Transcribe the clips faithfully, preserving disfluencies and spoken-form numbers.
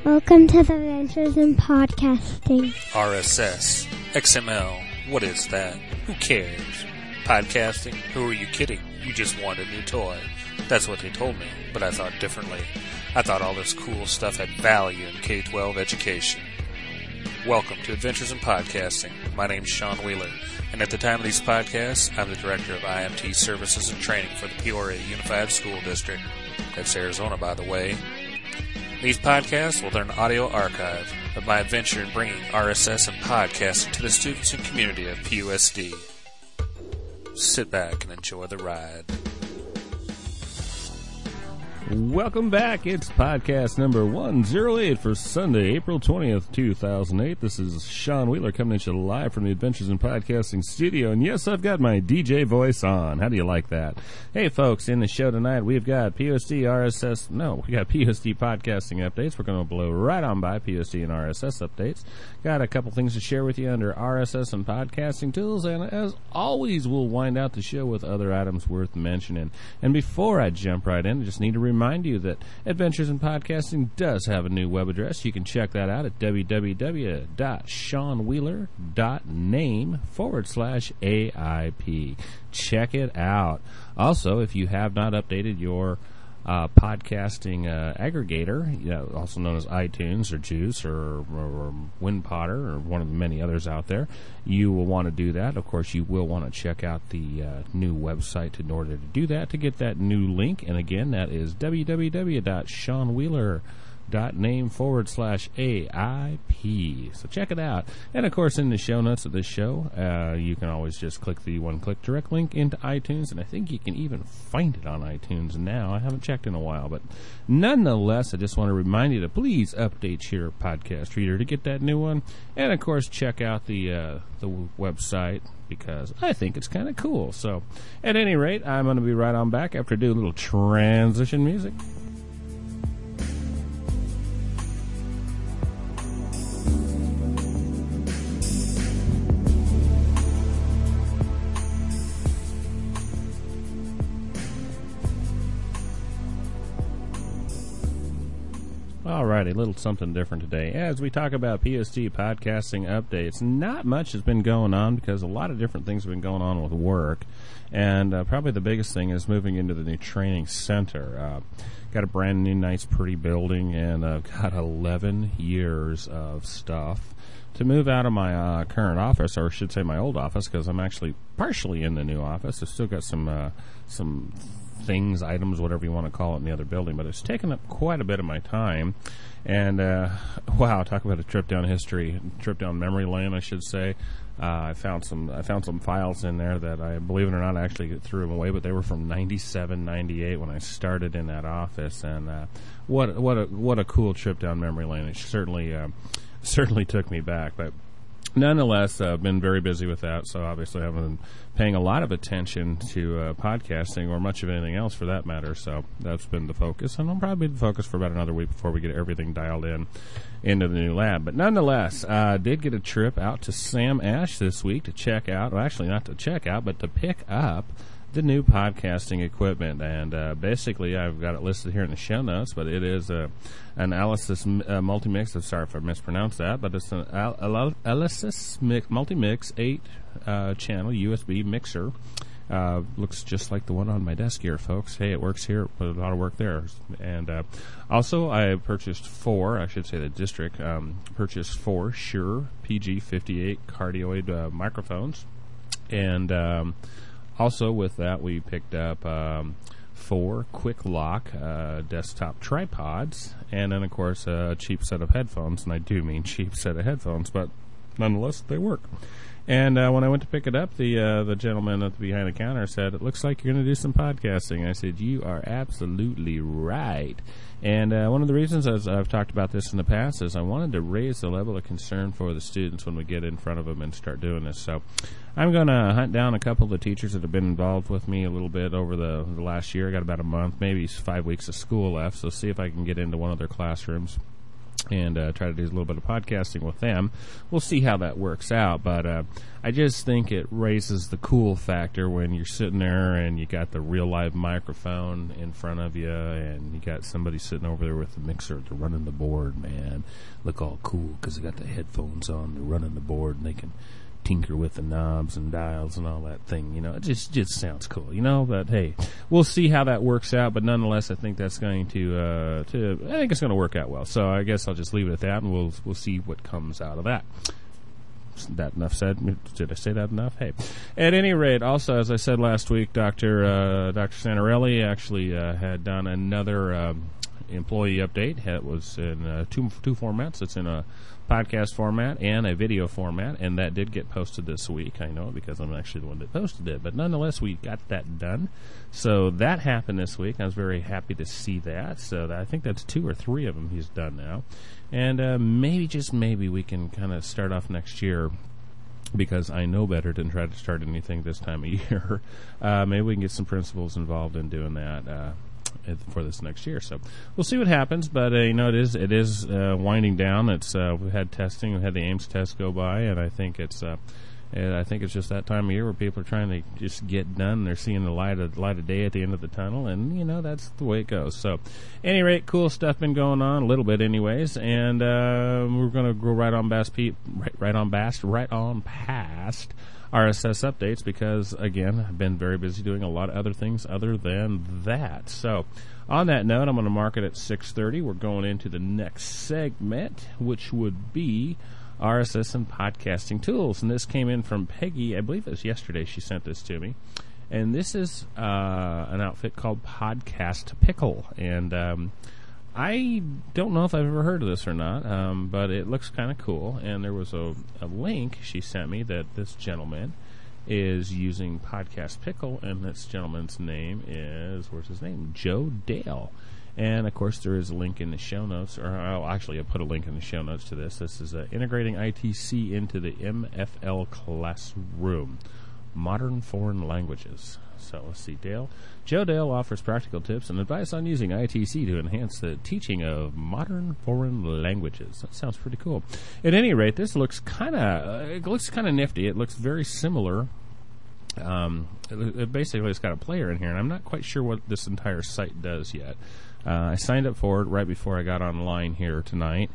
Welcome to the Adventures in Podcasting. R S S, X M L, what is that? Who cares? Podcasting? Who are you kidding? You just want a new toy. That's what they told me, but I thought differently. I thought all this cool stuff had value in K twelve education. Welcome to Adventures in Podcasting. My name's Sean Wheeler, and at the time of these podcasts, I'm the Director of I M T Services and Training for the Peoria Unified School District. That's Arizona, by the way. These podcasts will learn an audio archive of my adventure in bringing R S S and podcasting to the students and community of P U S D. Sit back and enjoy the ride. Welcome back. It's podcast number one oh eight for Sunday, April twentieth, two thousand eight. This is Sean Wheeler coming at you live from the Adventures in Podcasting studio. And yes, I've got my D J voice on. How do you like that? Hey, folks, in the show tonight, we've got P U S D, R S S, no, we got P U S D podcasting updates. We're going to blow right on by P U S D and R S S updates. Got a couple things to share with you under R S S and podcasting tools. And as always, we'll wind out the show with other items worth mentioning. And before I jump right in, I just need to remind Remind you that Adventures in Podcasting does have a new web address. You can check that out at www.seanwheeler.name forward slash AIP. Check it out. Also, if you have not updated your uh, podcasting uh, aggregator, you know, also known as iTunes or Juice or, or WinPotter or one of the many others out there, you will want to do that. Of course, you will want to check out the uh, new website in order to do that, to get that new link. And again, that is www.seanwheeler.name forward slash AIP. So check it out. And of course, in the show notes of this show, uh, you can always just click the one-click direct link into iTunes, and I think you can even find it on iTunes now. I haven't checked in a while, but nonetheless, I just want to remind you to please update your podcast reader to get that new one. And of course, check out the uh, the website, because I think it's kind of cool. So at any rate, I'm going to be right on back after I do a little transition music. Alrighty, a little something different today. As we talk about P S D podcasting updates, not much has been going on because a lot of different things have been going on with work. And uh, probably the biggest thing is moving into the new training center. Uh, got a brand new, nice, pretty building, and I've uh, got eleven years of stuff to move out of my uh, current office, or I should say my old office, because I'm actually partially in the new office. I've still got some uh, some things, items, whatever you want to call it, in the other building, but it's taken up quite a bit of my time. And uh, wow, talk about a trip down history, trip down memory lane, I should say. Uh, I found some I found some files in there that I, believe it or not, actually threw them away, but they were from ninety-seven, ninety-eight when I started in that office. And uh, what what a what a cool trip down memory lane. It certainly uh, certainly took me back, but nonetheless, I've uh, been very busy with that, so obviously I haven't been paying a lot of attention to uh, podcasting, or much of anything else for that matter, so that's been the focus, and I'll probably be the focus for about another week before we get everything dialed in into the new lab. But nonetheless, I uh, did get a trip out to Sam Ash this week to check out, well, actually not to check out, but to pick up the new podcasting equipment. And uh, basically, I've got it listed here in the show notes, but it is a, an Alesis uh, Multimix. I'm sorry if I mispronounced that, but it's an Al- Al- Alesis mix, Multimix eight uh, channel U S B mixer. Uh, looks just like the one on my desk here, folks. Hey, it works here, but a lot of work there. And uh, also, I purchased four, I should say the district, um, purchased four Shure P G fifty-eight cardioid uh, microphones. And um, also with that, we picked up um, four Quick Lock uh, desktop tripods, and then, of course, a cheap set of headphones. And I do mean cheap set of headphones, but nonetheless, they work. And uh, when I went to pick it up, the uh, the gentleman at the behind the counter said, "It looks like you're going to do some podcasting." I said, "You are absolutely right." And uh, one of the reasons, as I've talked about this in the past, is I wanted to raise the level of concern for the students when we get in front of them and start doing this. So I'm going to hunt down a couple of the teachers that have been involved with me a little bit over the, the last year. I got about a month, maybe five weeks of school left, so see if I can get into one of their classrooms and uh, try to do a little bit of podcasting with them. We'll see how that works out, but uh, I just think it raises the cool factor when you're sitting there and you got the real live microphone in front of you and you got somebody sitting over there with the mixer to running the board, man. look all cool because they got the headphones on, they're running the board, and they can tinker with the knobs and dials and all that thing. You know, it just just sounds cool. You know, but hey, we'll see how that works out. But nonetheless, I think that's going to uh, to I think it's going to work out well. So I guess I'll just leave it at that, and we'll we'll see what comes out of that. That enough said. Did I say that enough? Hey, at any rate, also as I said last week, Doctor Uh, Doctor Santarelli actually uh, had done another um, employee update. It was in uh, two two formats. It's in a podcast format and a video format, and that did get posted this week. I know it because I'm actually the one that posted it, but nonetheless, we got that done. So that happened this week. I was very happy to see that. So that, I think that's two or three of them he's done now. And uh, maybe, just maybe, we can kind of start off next year, because I know better than try to start anything this time of year. Uh, maybe we can get some principals involved in doing that uh, for this next year. So we'll see what happens. But uh, you know, it is it is uh, winding down. It's uh, we've had testing, we've had the Ames test go by, and I think it's uh, and I think it's just that time of year where people are trying to just get done. They're seeing the light of light of day at the end of the tunnel, and you know that's the way it goes. So, at any rate, cool stuff been going on a little bit, anyways. And uh, we're going to go right on past, right, right on past, right on past R S S updates because, again, I've been very busy doing a lot of other things other than that. So, on that note, I'm going to mark it at six thirty. We're going into the next segment, which would be R S S and podcasting tools. And this came in from Peggy. I believe it was yesterday she sent this to me. And this is uh, an outfit called Podcast Pickle. And um, I don't know if I've ever heard of this or not, um, but it looks kind of cool. And there was a, a link she sent me that this gentleman is using Podcast Pickle, and this gentleman's name is, where's his name? Joe Dale. And, of course, there is a link in the show notes, or I'll actually I'll put a link in the show notes to this. This is uh, integrating I T C into the M F L classroom, modern foreign languages. So let's see, Dale. Joe Dale offers practical tips and advice on using I T C to enhance the teaching of modern foreign languages. That sounds pretty cool. At any rate, this looks kind of uh, it looks kind of nifty. It looks very similar. Um, it, it basically, it's got a player in here, and I'm not quite sure what this entire site does yet. Uh, I signed up for it right before I got online here tonight,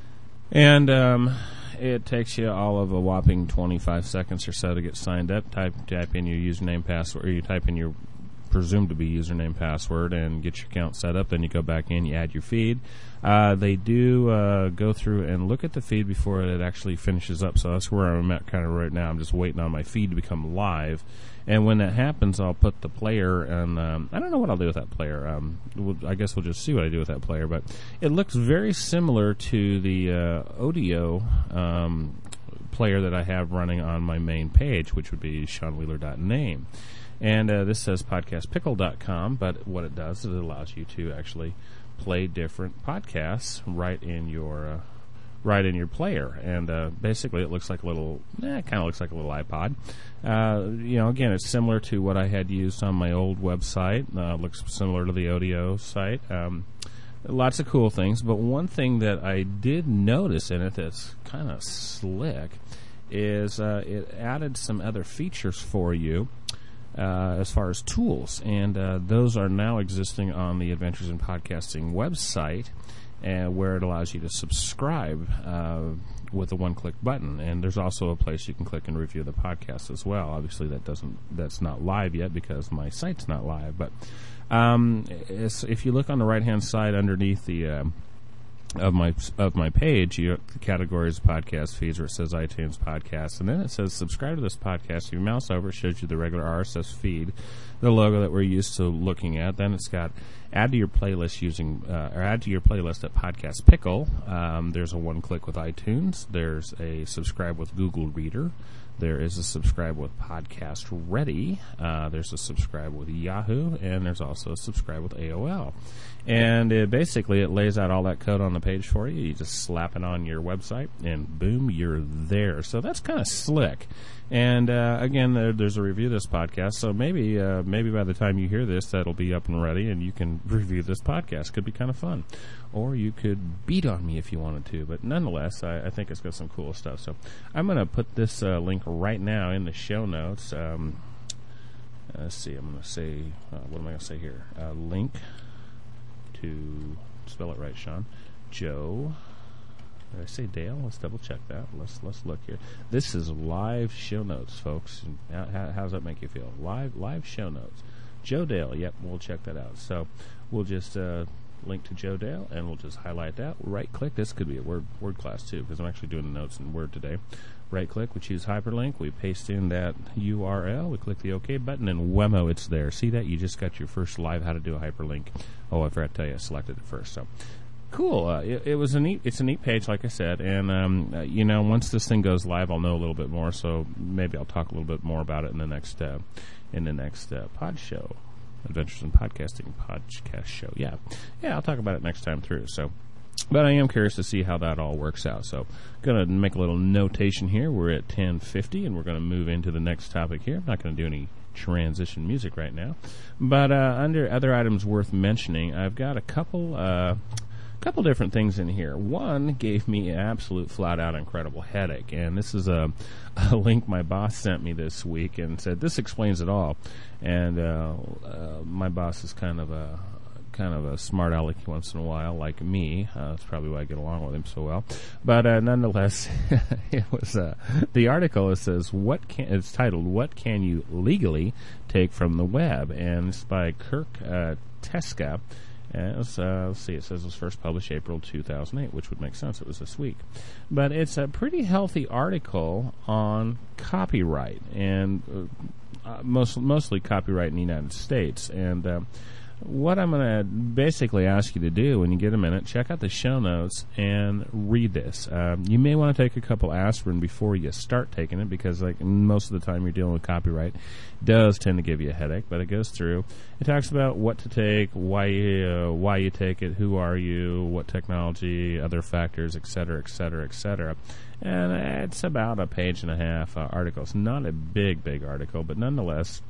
and um, it takes you all of a whopping twenty-five seconds or so to get signed up. Type type in your username, password, or you type in your presumed to be username, password, and get your account set up. Then you go back in, you add your feed. Uh, they do uh, go through and look at the feed before it actually finishes up. So that's where I'm at kind of right now. I'm just waiting on my feed to become live. And when that happens, I'll put the player, and um, I don't know what I'll do with that player. Um, we'll, I guess we'll just see what I do with that player. But it looks very similar to the uh, Audio um, player that I have running on my main page, which would be sean wheeler dot name. And uh, this says podcast pickle dot com, but what it does is it allows you to actually play different podcasts right in your uh, right in your player. And uh, basically it looks like a little, eh, it kind of looks like a little iPod. Uh, you know, again, it's similar to what I had used on my old website. Uh, looks similar to the Audio site. Um, lots of cool things, but one thing that I did notice in it that's kind of slick is uh, it added some other features for you. Uh, as far as tools, and uh, those are now existing on the Adventures in Podcasting website, uh, where it allows you to subscribe uh, with a one-click button. And there's also a place you can click and review the podcast as well. Obviously, that doesn't that's not live yet because my site's not live. But um, if you look on the right-hand side underneath the uh, of my of my page, you the categories podcast feeds where it says iTunes podcasts, and then it says subscribe to this podcast. If you mouse over, it shows you the regular R S S feed, the logo that we're used to looking at. Then it's got add to your playlist using uh, or add to your playlist at Podcast Pickle. Um, there's a one click with iTunes. There's a subscribe with Google Reader. There is a subscribe with Podcast Ready. Uh, there's a subscribe with Yahoo, and there's also a subscribe with A O L. And it basically, it lays out all that code on the page for you. You just slap it on your website, and boom, you're there. So that's kind of slick. And uh, again, there, there's a review of this podcast. So maybe, uh, maybe by the time you hear this, that'll be up and ready, and you can review this podcast. Could be kind of fun. Or you could beat on me if you wanted to. But nonetheless, I, I think it's got some cool stuff. So I'm going to put this uh, link right now in the show notes. Um, let's see. I'm going to say, uh, what am I going to say here? Uh, link to, spell it right, Sean. Joe. Did I say Dale? Let's double check that. Let's let's look here. This is live show notes, folks. How, how, how does that make you feel? Live live show notes. Joe Dale. Yep, we'll check that out. So we'll just uh, link to Joe Dale, and we'll just highlight that. Right click. This could be a word word class too, because I'm actually doing the notes in Word today. Right click. We choose hyperlink. We paste in that U R L. We click the OK button, and whammo, it's there. See that? You just got your first live how to do a hyperlink. Oh, I forgot to tell you, I selected it first. So. Cool. Uh, it, it was a neat. It's a neat page, like I said, and um, uh, you know, once this thing goes live, I'll know a little bit more. So maybe I'll talk a little bit more about it in the next uh, in the next uh, pod show, Adventures in Podcasting podcast show. Yeah, yeah, I'll talk about it next time through. So, but I am curious to see how that all works out. So, gonna make a little notation here. We're at ten fifty, and we're gonna move into the next topic here. I'm not gonna do any transition music right now, but uh, under other items worth mentioning, I've got a couple. Uh, couple different things in here. One gave me an absolute flat-out incredible headache, and this is a, a link my boss sent me this week and said, this explains it all. And uh, uh, my boss is kind of a kind of a smart aleck once in a while, like me. Uh, that's probably why I get along with him so well. But uh, nonetheless, it was uh, the article. It says, "What can?" It's titled, "What Can You Legally Take from the Web?" And it's by Kirk uh, Teska. And it was, uh, let's see, it says it was first published April two thousand eight, which would make sense. It was this week. But it's a pretty healthy article on copyright, and uh, most, mostly copyright in the United States. And uh, what I'm going to basically ask you to do when you get a minute, check out the show notes and read this. Um, you may want to take a couple aspirin before you start taking it, because like most of the time you're dealing with copyright, it does tend to give you a headache. But it goes through. It talks about what to take, why you, uh, why you take it, who are you, what technology, other factors, et cetera, et cetera, et cetera. And it's about a page and a half uh, article. It's not a big, big article, but nonetheless,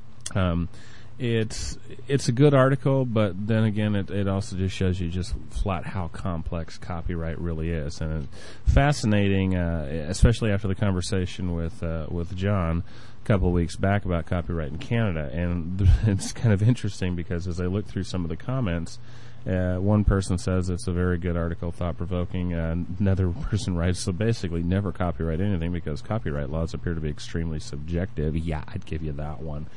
um, It's it's a good article, but then again, it, it also just shows you just flat how complex copyright really is, and it's fascinating, uh, especially after the conversation with uh, with John a couple of weeks back about copyright in Canada. And it's kind of interesting because as I look through some of the comments, uh, one person says it's a very good article, thought-provoking. Uh, another person writes, so basically never copyright anything because copyright laws appear to be extremely subjective. Yeah, I'd give you that one.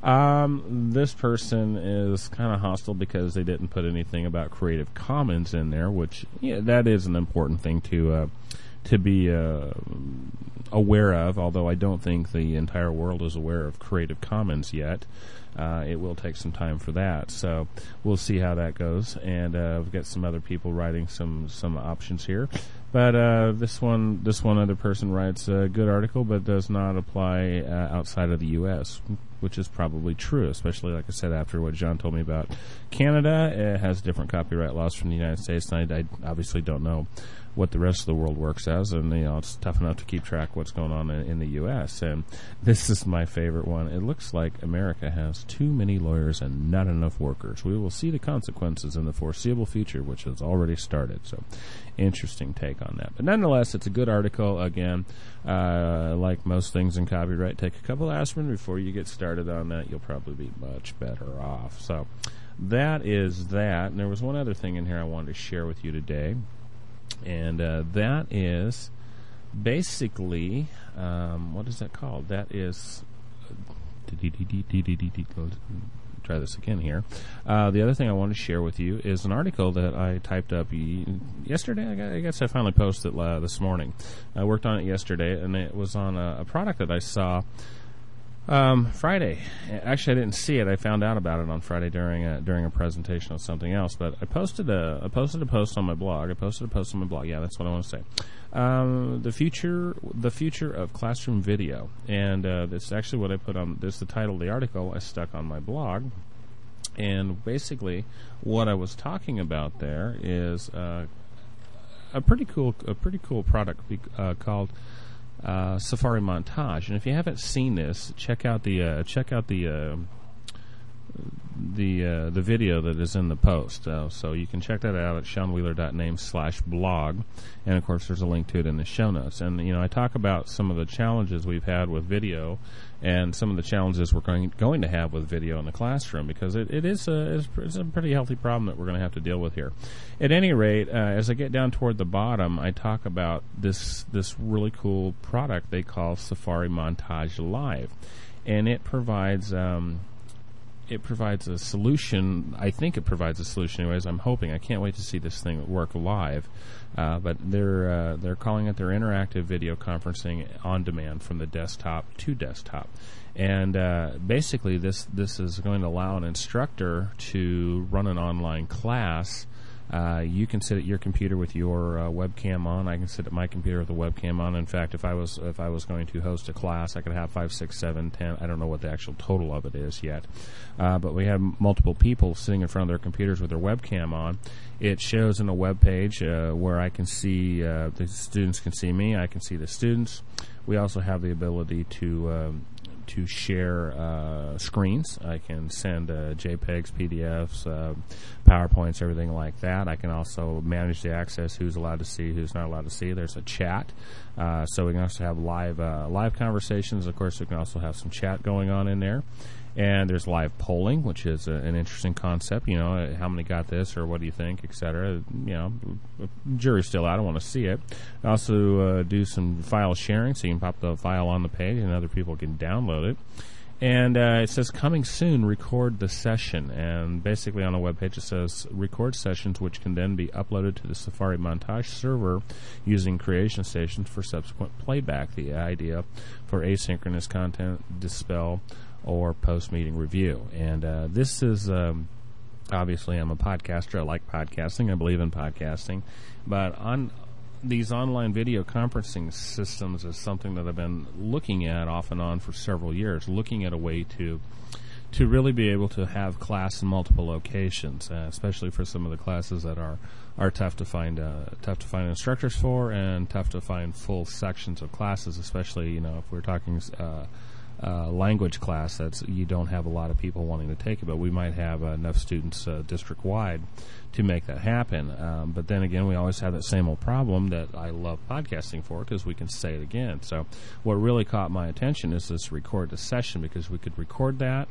Um, this person is kind of hostile because they didn't put anything about Creative Commons in there, which, yeah, that is an important thing to uh, to be uh, aware of, although I don't think the entire world is aware of Creative Commons yet. Uh, it will take some time for that, so we'll see how that goes. And uh, we've got some other people writing some some options here, but uh, this one this one other person writes a good article, but does not apply uh, outside of the U S, which is probably true, especially like I said after what John told me about Canada. It has different copyright laws from the United States, and I, I obviously don't know what the rest of the world works as, and you know it's tough enough to keep track of what's going on in, in the U S. And this is my favorite one. It looks like America has too many lawyers and not enough workers. We will see the consequences in the foreseeable future, which has already started. So, interesting take on that. But nonetheless, it's a good article. Again, uh, like most things in copyright, take a couple aspirin before you get started on that. You'll probably be much better off. So, that is that. And there was one other thing in here I wanted to share with you today. And uh, that is basically, um, what is that called? That is, uh, try this again here. Uh, the other thing I want to share with you is an article that I typed up yesterday. I guess I finally posted it uh, this morning. I worked on it yesterday, and it was on a, a product that I saw Um, Friday. Actually, I didn't see it. I found out about it on Friday during a, during a presentation of something else. But I posted a I posted a post on my blog. I posted a post on my blog. Yeah, that's what I want to say. Um, the future the future of classroom video, and uh, that's actually what I put on. This the title of the article I stuck on my blog. And basically, what I was talking about there is uh, a pretty cool a pretty cool product uh, called Uh, Safari Montage. And if you haven't seen this, check out the uh, check out the uh, the uh, the video that is in the post. Uh, so you can check that out at sean wheeler dot name slash blog. And, of course, there's a link to it in the show notes. And, you know, I talk about some of the challenges we've had with video and some of the challenges we're going going to have with video in the classroom, because it, it is a, it's a pretty healthy problem that we're going to have to deal with here. At any rate, uh, as I get down toward the bottom, I talk about this this really cool product they call Safari Montage Live. And it provides... Um, It provides a solution. I think it provides a solution. Anyways, I'm hoping. I can't wait to see this thing work live. Uh, but they're uh, they're calling it their interactive video conferencing on demand from the desktop to desktop. And uh, basically, this this is going to allow an instructor to run an online class. Uh, you can sit at your computer with your uh, webcam on. I can sit at my computer with the webcam on. In fact, if I was if I was going to host a class, I could have five, six, seven, ten. I don't know what the actual total of it is yet, uh, but we have multiple people sitting in front of their computers with their webcam on. It shows in a web page uh, where I can see uh, the students can see me. I can see the students. We also have the ability to. Um, to share uh, screens. I can send uh, JPEGs, P D Fs, uh, PowerPoints, everything like that. I can also manage the access, who's allowed to see, who's not allowed to see. There's a chat. Uh, so we can also have live uh, live conversations. Of course, we can also have some chat going on in there. And there's live polling, which is a, an interesting concept. You know, how many got this, or what do you think, et cetera. You know, jury's still out. I want to see it. Also, uh, do some file sharing, so you can pop the file on the page, and other people can download it. And uh, it says, coming soon, record the session. And basically on the webpage it says, record sessions which can then be uploaded to the Safari Montage server using creation stations for subsequent playback. The idea for asynchronous content, dispel, or post-meeting review. And uh, this is, um, obviously I'm a podcaster. I like podcasting. I believe in podcasting. But on these online video conferencing systems is something that I've been looking at off and on for several years, looking at a way to to really be able to have class in multiple locations, uh, especially for some of the classes that are are tough to find uh, tough to find instructors for, and tough to find full sections of classes, especially, you know, if we're talking uh, Uh, language class that's you don't have a lot of people wanting to take it, but we might have uh, enough students uh, district-wide to make that happen. Um, but then again, we always have that same old problem that I love podcasting for, because we can say it again. So what really caught my attention is this record the session, because we could record that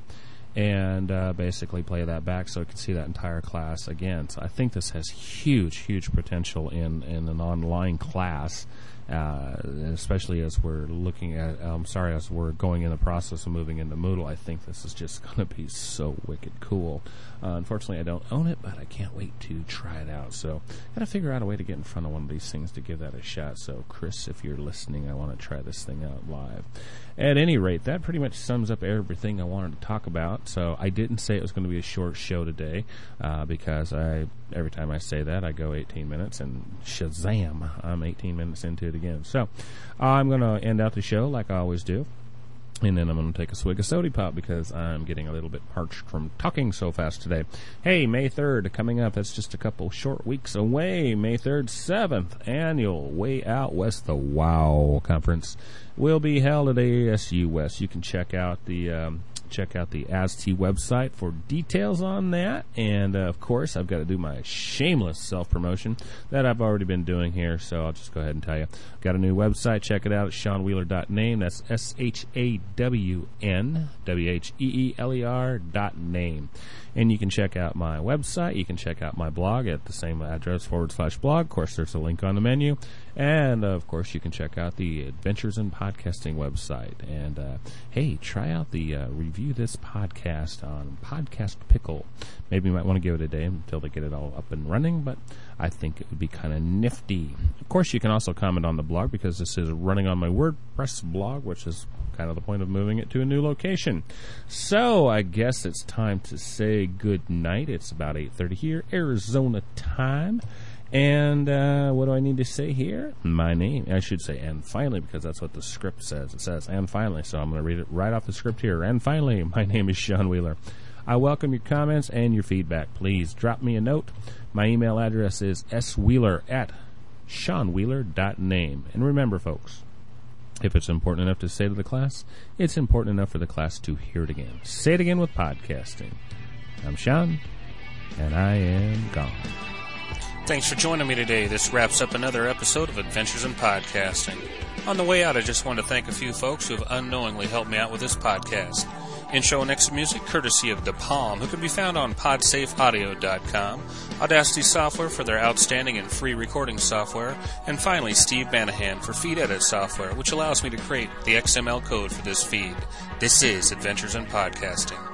and uh, basically play that back so I can see that entire class again. So I think this has huge, huge potential in, in an online class. Uh, especially as we're looking at, I'm sorry, as we're going in the process of moving into Moodle. I think this is just going to be so wicked cool. Uh, unfortunately, I don't own it, but I can't wait to try it out. So, got to figure out a way to get in front of one of these things to give that a shot. So, Chris, if you're listening, I want to try this thing out live. At any rate, that pretty much sums up everything I wanted to talk about. So, I didn't say it was going to be a short show today, uh, because I every time I say that, I go eighteen minutes, and shazam, I'm eighteen minutes into it again. So, I'm going to end out the show like I always do. And then I'm going to take a swig of Sody Pop, because I'm getting a little bit parched from talking so fast today. Hey, May third coming up. That's just a couple short weeks away. May third, seventh annual Way Out West, the WOW Conference, will be held at A S U West. You can check out the um, check out the A S T website for details on that. And, uh, of course, I've got to do my shameless self-promotion that I've already been doing here, so I'll just go ahead and tell you. Got a new website. Check it out at sean wheeler dot name. That's S H A W N W H E E L E R dot name. And you can check out my website. You can check out my blog at the same address, forward slash blog. Of course, there's a link on the menu. And, uh, of course, you can check out the Adventures in Podcasting website. And, uh, hey, try out the uh, Review This Podcast on Podcast Pickle. Maybe you might want to give it a day until they get it all up and running, but I think it would be kind of nifty. Of course, you can also comment on the blog, because this is running on my WordPress blog, which is kind of the point of moving it to a new location. So I guess it's time to say good night. It's about eight thirty here, Arizona time. And uh, what do I need to say here? My name. I should say, and finally, because that's what the script says. It says, and finally, so I'm going to read it right off the script here. And finally, my name is Sean Wheeler. I welcome your comments and your feedback. Please drop me a note. My email address is swheeler at sean wheeler dot name. And remember, folks, if it's important enough to say to the class, it's important enough for the class to hear it again. Say it again with podcasting. I'm Sean, and I am gone. Thanks for joining me today. This wraps up another episode of Adventures in Podcasting. On the way out, I just want to thank a few folks who have unknowingly helped me out with this podcast. Intro and extra music courtesy of DePalm, who can be found on podsafe audio dot com, Audacity Software for their outstanding and free recording software, and finally Steve Banahan for feed edit software, which allows me to create the X M L code for this feed. This is Adventures in Podcasting.